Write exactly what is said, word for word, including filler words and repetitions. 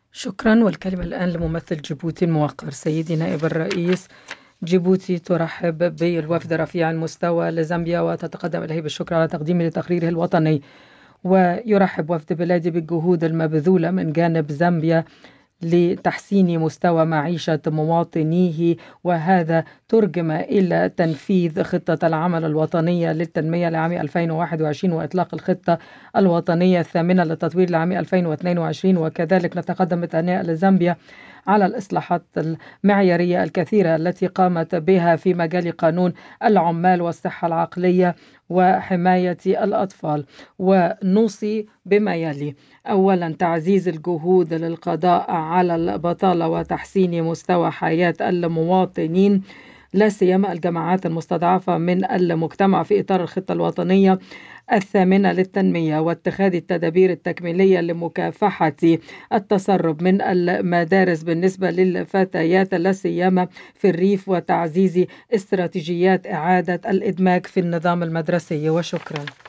شكرا. والكلمة الآن لممثل جيبوتي الموقر. سيدي نائب الرئيس، جيبوتي ترحب بالوفد رفيع المستوى لزامبيا وتتقدم إليه بالشكر على تقديمه لتقريره الوطني. ويرحب وفد بلادي بالجهود المبذولة من جانب زامبيا لتحسين مستوى معيشة مواطنيه، وهذا ترجم إلى تنفيذ خطة العمل الوطنية للتنمية لعام ألفين وواحد وعشرين وإطلاق الخطة الوطنية الثامنة للتطوير لعام ألفين واثنين وعشرين. وكذلك نتقدم بالتهنئة لزامبيا على الإصلاحات المعيارية الكثيرة التي قامت بها في مجال قانون العمال والصحة العقلية وحماية الأطفال. ونوصي بما يلي: أولا، تعزيز الجهود للقضاء على البطالة وتحسين مستوى حياة المواطنين، لا سيما الجماعات المستضعفة من المجتمع، في إطار الخطة الوطنية الثامنة للتنمية، واتخاذ التدابير التكميلية لمكافحة التسرب من المدارس بالنسبة للفتيات، لا سيما في الريف، وتعزيز استراتيجيات إعادة الإدماج في النظام المدرسي. وشكرا.